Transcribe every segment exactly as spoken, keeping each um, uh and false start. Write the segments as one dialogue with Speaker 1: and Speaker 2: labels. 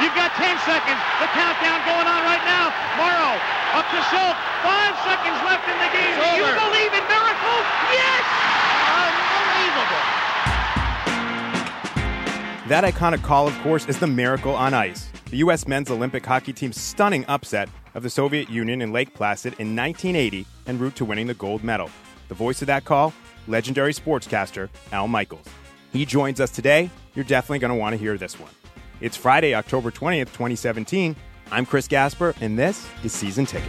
Speaker 1: You've got ten seconds. The countdown going on right now. Morrow up to Schultz. Five seconds left in the game. Do you believe in miracles? Yes! Unbelievable.
Speaker 2: That iconic call, of course, is the Miracle on Ice, the U S men's Olympic hockey team's stunning upset of the Soviet Union in Lake Placid in nineteen eighty en route to winning the gold medal. The voice of that call, legendary sportscaster Al Michaels. He joins us today. You're definitely going to want to hear this one. It's Friday, October twentieth, twenty seventeen. I'm Chris Gasper, and this is Season Ticket.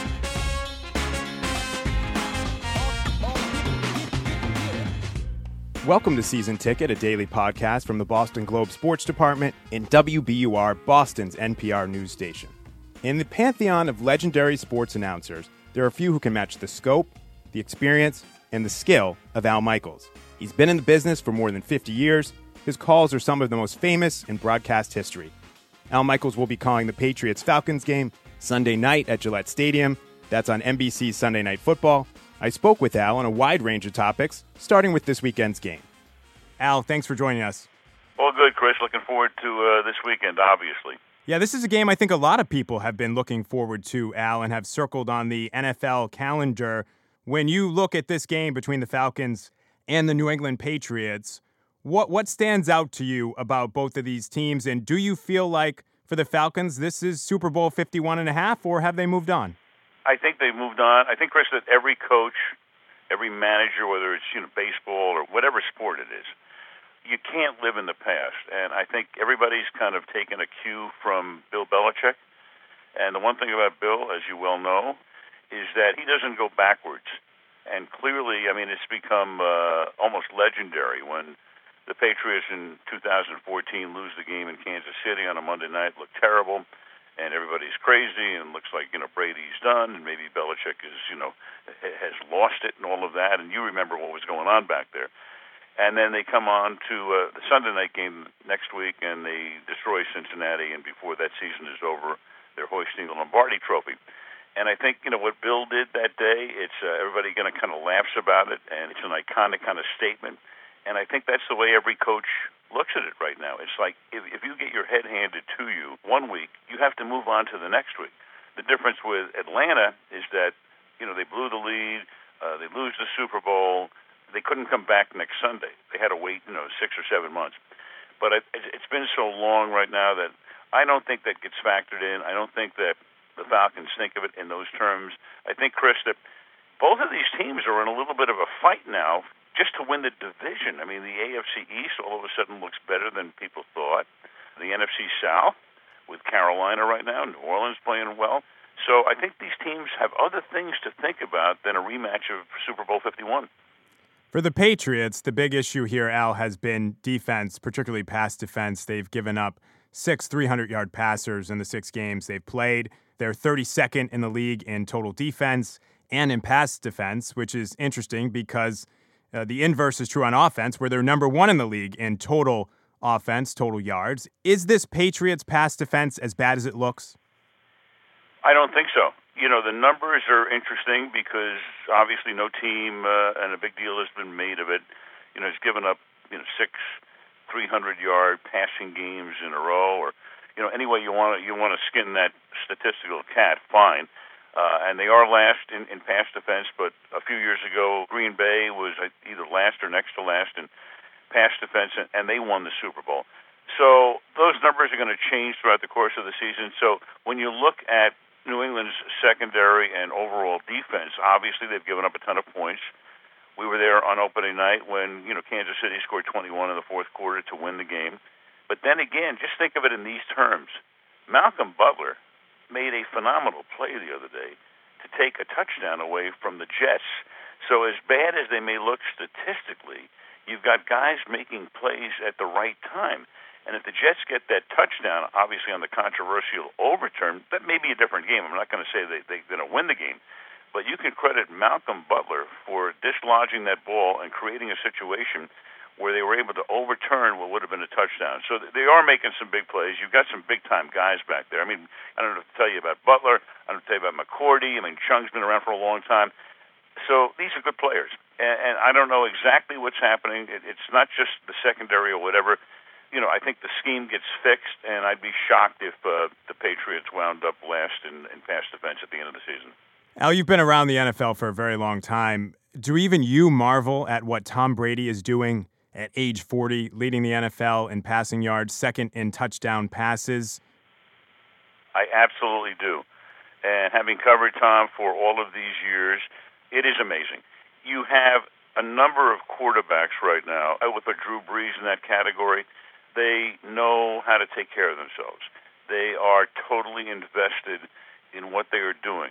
Speaker 2: Welcome to Season Ticket, a daily podcast from the Boston Globe Sports Department in W B U R, Boston's N P R news station. In the pantheon of legendary sports announcers, there are few who can match the scope, the experience, and the skill of Al Michaels. He's been in the business for more than fifty years. His calls are some of the most famous in broadcast history. Al Michaels will be calling the Patriots-Falcons game Sunday night at Gillette Stadium. That's on N B C's Sunday Night Football. I spoke with Al on a wide range of topics, starting with this weekend's game. Al, thanks for joining us.
Speaker 3: Well, good, Chris. Looking forward to uh, this weekend, obviously.
Speaker 2: Yeah, this is a game I think a lot of people have been looking forward to, Al, and have circled on the N F L calendar. When you look at this game between the Falcons and the New England Patriots, what what stands out to you about both of these teams? And do you feel like for the Falcons, this is Super Bowl fifty-one and a half, or have they moved on?
Speaker 3: I think they've moved on. I think, Chris, that every coach, every manager, whether it's you know baseball or whatever sport it is, you can't live in the past. And I think everybody's kind of taken a cue from Bill Belichick. And the one thing about Bill, as you well know, is that he doesn't go backwards. And clearly, I mean, it's become uh, almost legendary when the Patriots in two thousand fourteen lose the game in Kansas City on a Monday night, look terrible, and everybody's crazy, and looks like, you know, Brady's done, and maybe Belichick is, you know, has lost it and all of that, and you remember what was going on back there. And then they come on to uh, the Sunday night game next week, and they destroy Cincinnati, and before that season is over, they're hoisting the Lombardi Trophy. And I think, you know, what Bill did that day, it's uh, everybody going to kind of laughs about it, and it's an iconic kind of statement. And I think that's the way every coach looks at it right now. It's like if, if you get your head handed to you one week, you have to move on to the next week. The difference with Atlanta is that, you know, they blew the lead, uh, they lose the Super Bowl, they couldn't come back next Sunday. They had to wait, you know, six or seven months. But it, it's been so long right now that I don't think that gets factored in. I don't think that the Falcons think of it in those terms. I think, Chris, that both of these teams are in a little bit of a fight now just to win the division. I mean, the A F C East all of a sudden looks better than people thought. The N F C South with Carolina right now, New Orleans playing well. So I think these teams have other things to think about than a rematch of Super Bowl fifty-one.
Speaker 2: For the Patriots, the big issue here, Al, has been defense, particularly pass defense. They've given up six three hundred-yard passers in the six games they've played. They're thirty-second in the league in total defense and in pass defense, which is interesting because uh, the inverse is true on offense, where they're number one in the league in total offense, total yards. Is this Patriots pass defense as bad as it looks?
Speaker 3: I don't think so. You know, the numbers are interesting because obviously no team, uh, and a big deal has been made of it, you know, has given up, you know, six three hundred-yard passing games in a row, or, you know, any way you want to you want to skin that statistical cat, fine. Uh, and they are last in, in pass defense, but a few years ago, Green Bay was either last or next to last in pass defense, and, and they won the Super Bowl. So those numbers are going to change throughout the course of the season. So when you look at New England's secondary and overall defense, obviously they've given up a ton of points. We were there on opening night when, you know, Kansas City scored twenty-one in the fourth quarter to win the game. But then again, just think of it in these terms. Malcolm Butler made a phenomenal play the other day to take a touchdown away from the Jets. So as bad as they may look statistically, you've got guys making plays at the right time. And if the Jets get that touchdown, obviously on the controversial overturn, that may be a different game. I'm not going to say they, they're going to win the game. But you can credit Malcolm Butler for dislodging that ball and creating a situation where they were able to overturn what would have been a touchdown. So they are making some big plays. You've got some big-time guys back there. I mean, I don't know what to tell you about Butler. I don't know what to tell you about McCourty. I mean, Chung's been around for a long time. So these are good players. And, and I don't know exactly what's happening. It, it's not just the secondary or whatever. you know, I think the scheme gets fixed, and I'd be shocked if uh, the Patriots wound up last in, in pass defense at the end of the season.
Speaker 2: Al, you've been around the N F L for a very long time. Do even you marvel at what Tom Brady is doing at age forty, leading the N F L in passing yards, second in touchdown passes?
Speaker 3: I absolutely do. And having covered Tom for all of these years, it is amazing. You have a number of quarterbacks right now. I would put Drew Brees in that category. They know how to take care of themselves. They are totally invested in what they are doing.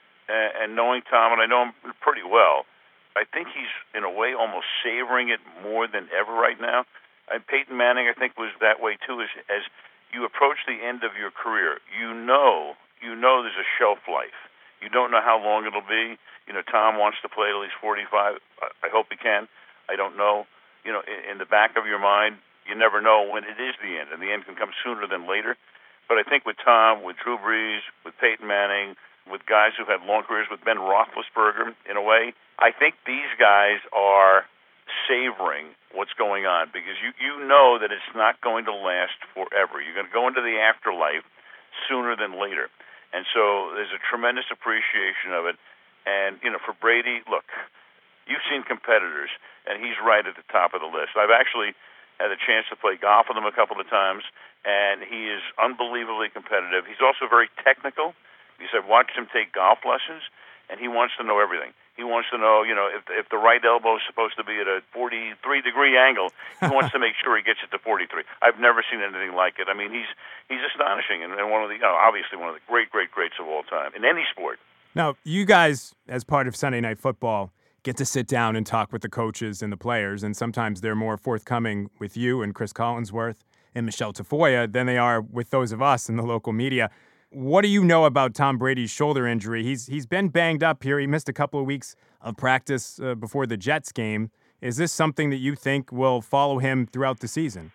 Speaker 3: And knowing Tom, and I know him pretty well, I think he's, in a way, almost savoring it more than ever right now. And Peyton Manning, I think, was that way, too, as, as you approach the end of your career. You know, you know there's a shelf life. You don't know how long it'll be. You know, Tom wants to play at least forty-five. I hope he can. I don't know. You know, in, in the back of your mind, you never know when it is the end, and the end can come sooner than later. But I think with Tom, with Drew Brees, with Peyton Manning, with guys who've had long careers, with Ben Roethlisberger, in a way, I think these guys are savoring what's going on because you, you know that it's not going to last forever. You're going to go into the afterlife sooner than later. And so there's a tremendous appreciation of it. And, you know, for Brady, look, you've seen competitors, and he's right at the top of the list. I've actually had a chance to play golf with him a couple of times, and he is unbelievably competitive. He's also very technical. Because I've watched him take golf lessons, and he wants to know everything. He wants to know, you know, if if the right elbow is supposed to be at a forty-three degree angle, he wants to make sure he gets it to forty-three. I've never seen anything like it. I mean, he's he's astonishing, and, and one of the, you know, obviously one of the great, great, greats of all time in any sport.
Speaker 2: Now, you guys, as part of Sunday Night Football, get to sit down and talk with the coaches and the players, and sometimes they're more forthcoming with you and Chris Collinsworth and Michelle Tafoya than they are with those of us in the local media. What do you know about Tom Brady's shoulder injury? He's he's been banged up here. He missed a couple of weeks of practice uh, before the Jets game. Is this something that you think will follow him throughout the season?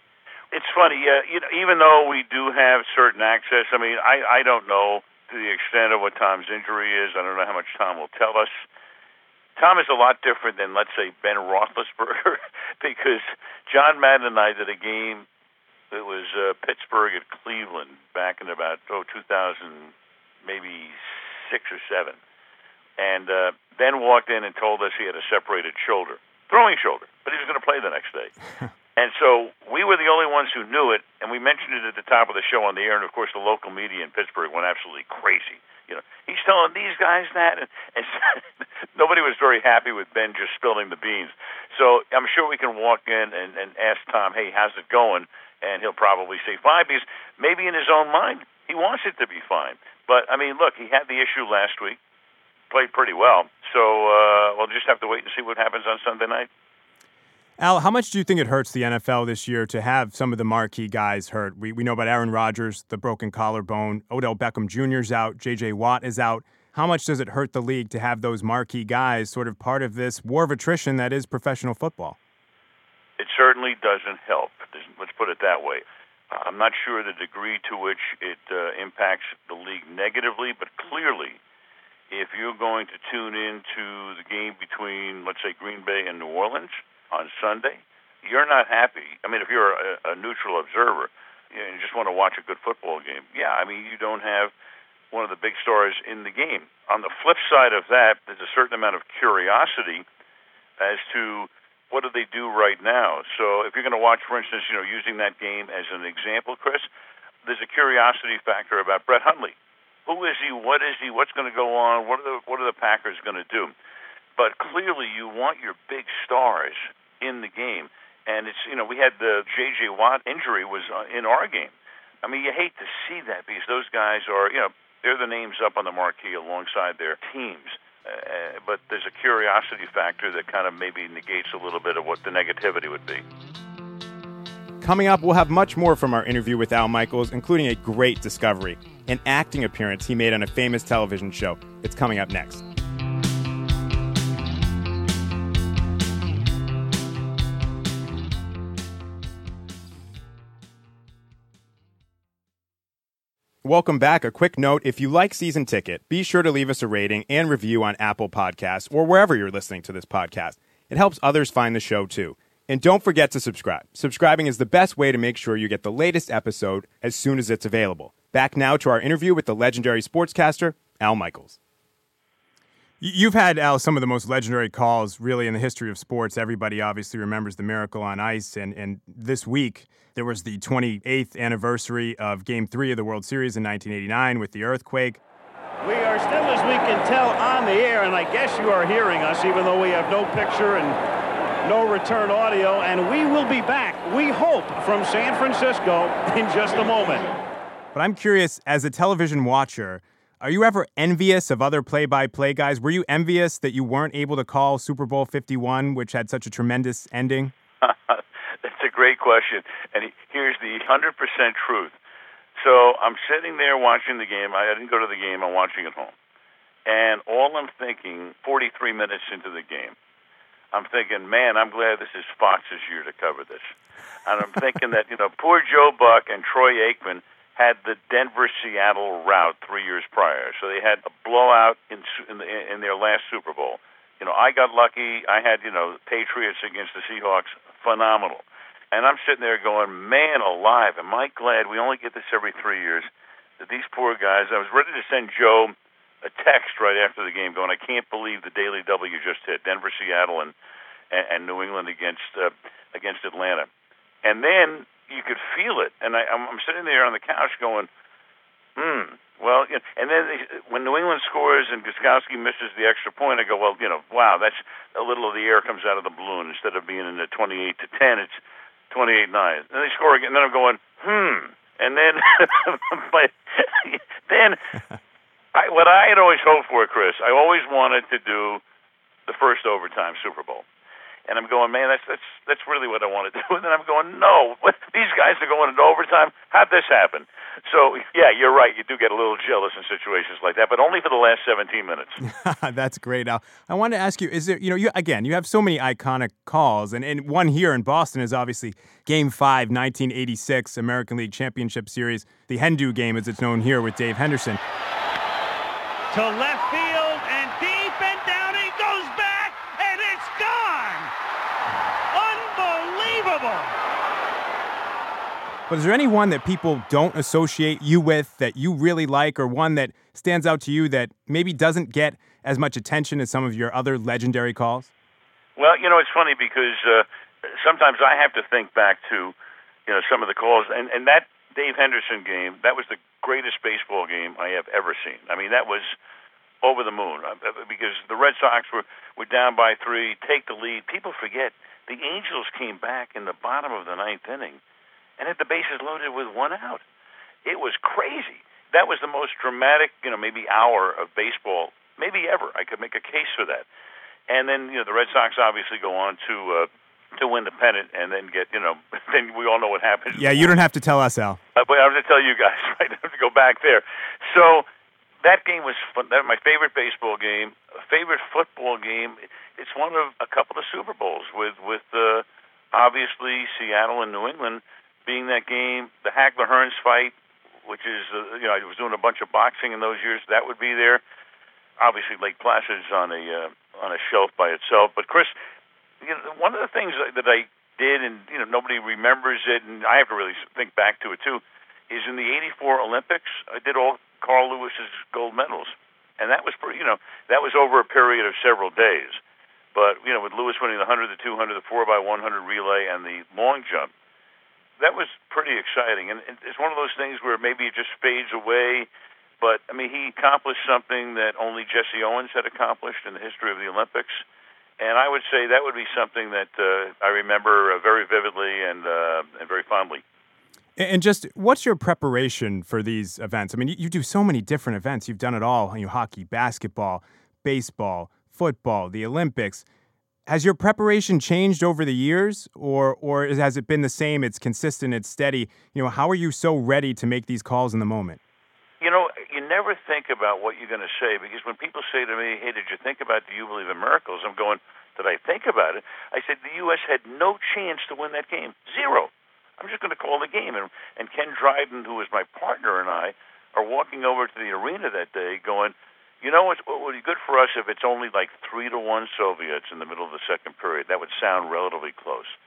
Speaker 3: It's funny, uh, you know, even though we do have certain access, I mean, I, I don't know to the extent of what Tom's injury is. I don't know how much Tom will tell us. Tom is a lot different than, let's say, Ben Roethlisberger, because John Madden and I did a game. It was uh, Pittsburgh at Cleveland back in about, oh, two thousand, maybe six or seven. And uh, Ben walked in and told us he had a separated shoulder, throwing shoulder, but he was going to play the next day. And so we were the only ones who knew it, and we mentioned it at the top of the show on the air, and of course the local media in Pittsburgh went absolutely crazy. You know, he's telling these guys that, and, and nobody was very happy with Ben just spilling the beans. So I'm sure we can walk in and, and ask Tom, hey, how's it going? And he'll probably say fine, because maybe in his own mind he wants it to be fine. But, I mean, look, he had the issue last week, played pretty well. So uh, we'll just have to wait and see what happens on Sunday night.
Speaker 2: Al, how much do you think it hurts the N F L this year to have some of the marquee guys hurt? We we know about Aaron Rodgers, the broken collarbone. Odell Beckham Junior's out. J J Watt is out. How much does it hurt the league to have those marquee guys sort of part of this war of attrition that is professional football?
Speaker 3: It certainly doesn't help. Let's put it that way. I'm not sure the degree to which it uh, impacts the league negatively, but clearly, if you're going to tune into the game between, let's say, Green Bay and New Orleans on Sunday, you're not happy. I mean, if you're a, a neutral observer, you know, you just want to watch a good football game. Yeah, I mean, you don't have one of the big stars in the game. On the flip side of that, there's a certain amount of curiosity as to what do they do right now? So if you're going to watch, for instance, you know, using that game as an example, Chris, there's a curiosity factor about Brett Hundley. Who is he? What is he? What's going to go on? What are the what are the Packers going to do? But clearly, you want your big stars in the game, and it's, you know, we had the J J Watt injury was in our game. I mean, you hate to see that because those guys are, you know, they're the names up on the marquee alongside their teams. Uh, but there's a curiosity factor that kind of maybe negates a little bit of what the negativity would be.
Speaker 2: Coming up, we'll have much more from our interview with Al Michaels, including a great discovery, an acting appearance he made on a famous television show. It's coming up next. Welcome back. A quick note, if you like Season Ticket, be sure to leave us a rating and review on Apple Podcasts or wherever you're listening to this podcast. It helps others find the show, too. And don't forget to subscribe. Subscribing is the best way to make sure you get the latest episode as soon as it's available. Back now to our interview with the legendary sportscaster, Al Michaels. You've had, Al, some of the most legendary calls really in the history of sports. Everybody obviously remembers the Miracle on Ice. And, and this week, there was the twenty-eighth anniversary of Game three of the World Series in nineteen eighty-nine with the earthquake.
Speaker 4: We are still, as we can tell, on the air, and I guess you are hearing us, even though we have no picture and no return audio, and we will be back, we hope, from San Francisco in just a moment.
Speaker 2: But I'm curious, as a television watcher, are you ever envious of other play-by-play guys? Were you envious that you weren't able to call Super Bowl fifty-one, which had such a tremendous ending?
Speaker 3: That's a great question, and here's the one hundred percent truth. So I'm sitting there watching the game. I didn't go to the game. I'm watching at home. And all I'm thinking, forty-three minutes into the game, I'm thinking, man, I'm glad this is Fox's year to cover this. And I'm thinking that, you know, poor Joe Buck and Troy Aikman had the Denver-Seattle route three years prior. So they had a blowout in in, the, in their last Super Bowl. You know, I got lucky. I had, you know, Patriots against the Seahawks, phenomenal. And I'm sitting there going, man alive, am I glad we only get this every three years, that these poor guys, I was ready to send Joe a text right after the game going, I can't believe the Daily W just hit, Denver, Seattle, and and, and New England against uh, against Atlanta. And then you could feel it. And I, I'm, I'm sitting there on the couch going, hmm, well, you know, and then they, when New England scores and Gostkowski misses the extra point, I go, well, you know, wow, that's a little of the air comes out of the balloon. Instead of being in the twenty-eight to ten, it's twenty-eight nine. And they score again, and then I'm going, hmm. And then, but then... I, what I had always hoped for, Chris, I always wanted to do the first overtime Super Bowl. And I'm going, man, that's that's that's really what I want to do. And then I'm going, no, what, these guys are going into overtime? How'd this happen? So, yeah, you're right. You do get a little jealous in situations like that, but only for the last seventeen minutes.
Speaker 2: That's great, Al. I wanted to ask you, is there, you know, you again, you have so many iconic calls, and, and one here in Boston is obviously Game five, nineteen eighty-six American League Championship Series, the Hendu game, as it's known here, with Dave Henderson.
Speaker 4: To left field, and deep and down he goes back, and it's gone! Unbelievable!
Speaker 2: But is there any one that people don't associate you with that you really like, or one that stands out to you that maybe doesn't get as much attention as some of your other legendary calls?
Speaker 3: Well, you know, it's funny because uh, sometimes I have to think back to, you know, some of the calls, and, and that Dave Henderson game, that was the greatest baseball game I have ever seen. I mean, that was over the moon because the Red Sox were, were down by three, take the lead. People forget the Angels came back in the bottom of the ninth inning and had the bases loaded with one out. It was crazy. That was the most dramatic, you know, maybe hour of baseball, maybe ever. I could make a case for that. And then, you know, the Red Sox obviously go on to uh, to win the pennant and then get, you know, then we all know what happens.
Speaker 2: Yeah, you don't have to tell us, Al.
Speaker 3: Uh, but I have to tell you guys, right? I have to go back there. So that game was fun. That was my favorite baseball game, favorite football game. It's one of a couple of Super Bowls with, with uh, obviously Seattle and New England being that game, the Hagler-Hearns fight, which is, uh, you know, I was doing a bunch of boxing in those years. That would be there. Obviously, Lake Placid's on a uh, on a shelf by itself. But Chris, you know, one of the things that I did, and you know, nobody remembers it, and I have to really think back to it too, is in the eighty-four Olympics, I did all Carl Lewis's gold medals, and that was pretty, you know, that was over a period of several days. But you know, with Lewis winning the one hundred, the two hundred, the four by one hundred relay, and the long jump, that was pretty exciting. And it's one of those things where maybe it just fades away. But, I mean, he accomplished something that only Jesse Owens had accomplished in the history of the Olympics. And I would say that would be something that uh, I remember uh, very vividly and uh, and very fondly.
Speaker 2: And just what's your preparation for these events? I mean, you do so many different events. You've done it all. You know, hockey, basketball, baseball, football, the Olympics. Has your preparation changed over the years, or or has it been the same? It's consistent, it's steady. You know, how are you so ready to make these calls in the moment?
Speaker 3: You know, you never think about what you're going to say, because when people say to me, hey, did you think about Do You Believe in Miracles? I'm going, did I think about it? I said, the U S had no chance to win that game. Zero. I'm just going to call the game. And, and Ken Dryden, who was my partner, and I are walking over to the arena that day going, you know what would be good for us if it's only like three to one Soviets in the middle of the second period? That would sound relatively close.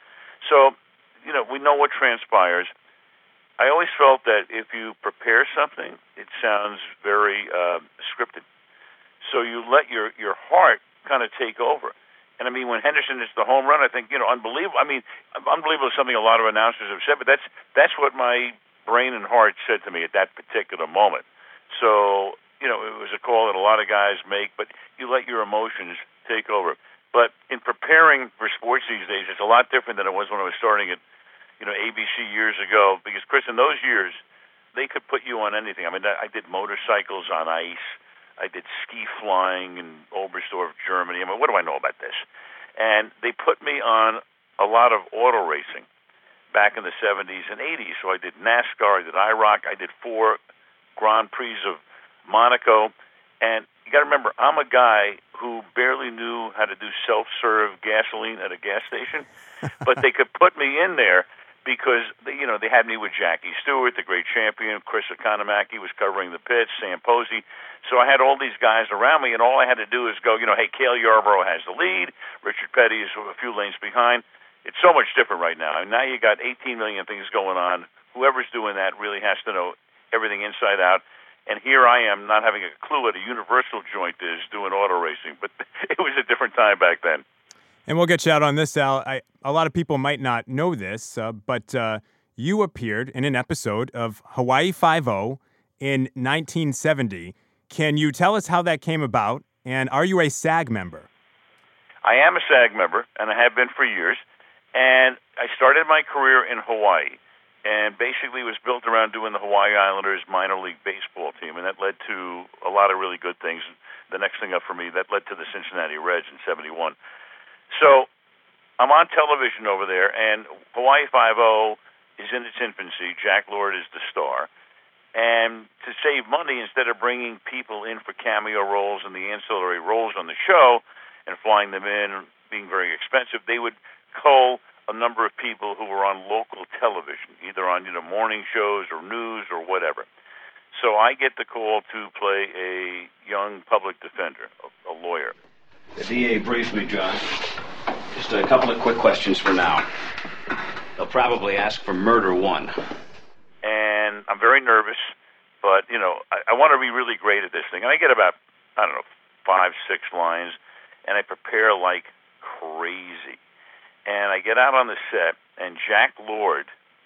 Speaker 3: So, you know, we know what transpires. I always felt that if you prepare something, it sounds very uh, scripted. So you let your, your heart kind of take over. And, I mean, when Henderson hits the home run, I think, you know, unbelievable. I mean, unbelievable is something a lot of announcers have said, but that's that's what my brain and heart said to me at that particular moment. So, you know, it was a call that a lot of guys make, but you let your emotions take over. But in preparing for sports these days, it's a lot different than it was when I was starting at, you know, A B C years ago. Because, Chris, in those years, they could put you on anything. I mean, I did motorcycles on ice. I did ski flying in Oberstdorf, Germany. I mean, what do I know about this? And they put me on a lot of auto racing back in the seventies and eighties. So I did NASCAR, I did I ROC, I did four Grand Prix of Monaco. And you got to remember, I'm a guy who barely knew how to do self-serve gasoline at a gas station, but they could put me in there because, they, you know, they had me with Jackie Stewart, the great champion. Chris Economaki was covering the pits, Sam Posey. So I had all these guys around me, and all I had to do is go, you know, hey, Cale Yarborough has the lead. Richard Petty is a few lanes behind. It's so much different right now. And now you got eighteen million things going on. Whoever's doing that really has to know everything inside out. And here I am not having a clue what a universal joint is doing auto racing. But it was a different time back then.
Speaker 2: And we'll get you out on this, Al. I, a lot of people might not know this, uh, but uh, you appeared in an episode of Hawaii Five-O in nineteen seventy. Can you tell us how that came about, and are you a SAG member?
Speaker 3: I am a SAG member, and I have been for years. And I started my career in Hawaii, and basically was built around doing the Hawaii Islanders minor league baseball team, and that led to a lot of really good things. The next thing up for me, that led to the Cincinnati Reds in seventy-one. So I'm on television over there, and Hawaii Five-O is in its infancy. Jack Lord is the star. And to save money, instead of bringing people in for cameo roles and the ancillary roles on the show and flying them in, being very expensive, they would cull a number of people who were on local television, either on, you know, morning shows or news or whatever. So I get the call to play a young public defender, a, a lawyer.
Speaker 5: The D A briefed me, John. Just a couple of quick questions for now. They'll probably ask for murder one.
Speaker 3: And I'm very nervous, but, you know, I, I want to be really great at this thing. And I get about, I don't know, five, six lines, and I prepare like crazy. And I get out on the set, and Jack Lord,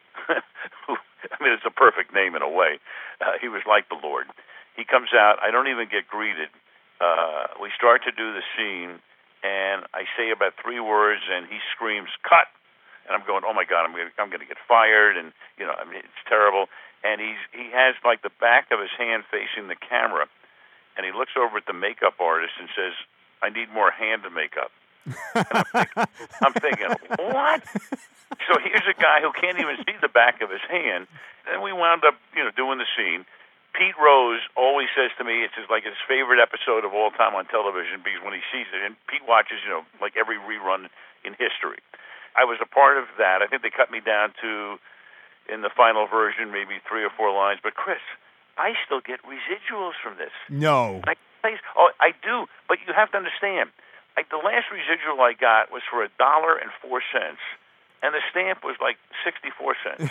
Speaker 3: who, I mean, it's a perfect name in a way. Uh, he was like the Lord. He comes out. I don't even get greeted. Uh, we start to do the scene, and I say about three words, and he screams, "Cut!" And I'm going, "Oh my God, I'm going I'm going to get fired!" And you know, I mean, it's terrible. And he's he has like the back of his hand facing the camera, and he looks over at the makeup artist and says, "I need more hand makeup." And I'm, thinking, I'm thinking, what? So here's a guy who can't even see the back of his hand. And we wound up, you know, doing the scene. Pete Rose always says to me, it's just like his favorite episode of all time on television, because when he sees it, and Pete watches, you know, like every rerun in history. I was a part of that. I think they cut me down to, in the final version, maybe three or four lines. But Chris, I still get residuals from this.
Speaker 2: No.
Speaker 3: I, oh, I do. But you have to understand, I, the last residual I got was for a dollar and four cents, and the stamp was like sixty-four cents.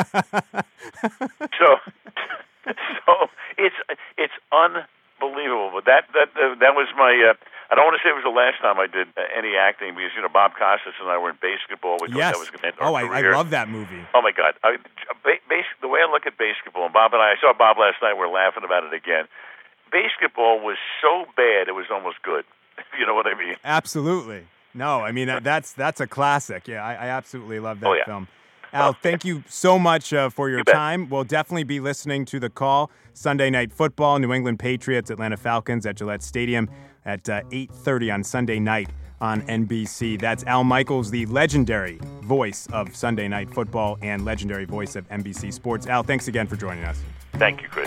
Speaker 3: so, so it's it's unbelievable. But that that uh, that was my. Uh, I don't want to say it was the last time I did uh, any acting, because you know Bob Costas and I were in Basketball. We
Speaker 2: yes.
Speaker 3: thought that was going to end our
Speaker 2: oh, I, I love that movie.
Speaker 3: Oh my God! I, ba- bas- the way I look at Basketball, and Bob and I, I saw Bob last night. We're laughing about it again. Basketball was so bad it was almost good. You know what I mean?
Speaker 2: Absolutely. No, I mean, that's that's a classic. Yeah, I, I absolutely love that
Speaker 3: oh, yeah.
Speaker 2: film. Al, thank you so much uh, for your
Speaker 3: you
Speaker 2: time. We'll definitely be listening to The Call, Sunday Night Football, New England Patriots, Atlanta Falcons at Gillette Stadium at uh, eight thirty on Sunday night on N B C. That's Al Michaels, the legendary voice of Sunday Night Football and legendary voice of N B C Sports. Al, thanks again for joining us.
Speaker 3: Thank you, Chris.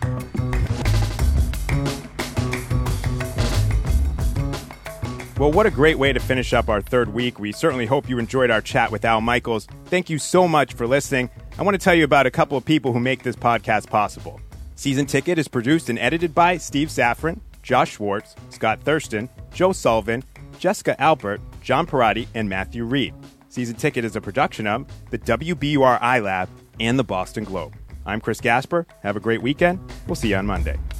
Speaker 2: Well, what a great way to finish up our third week. We certainly hope you enjoyed our chat with Al Michaels. Thank you so much for listening. I want to tell you about a couple of people who make this podcast possible. Season Ticket is produced and edited by Steve Safran, Josh Schwartz, Scott Thurston, Joe Sullivan, Jessica Albert, John Parati, and Matthew Reed. Season Ticket is a production of the W B U R iLab and the Boston Globe. I'm Chris Gasper. Have a great weekend. We'll see you on Monday.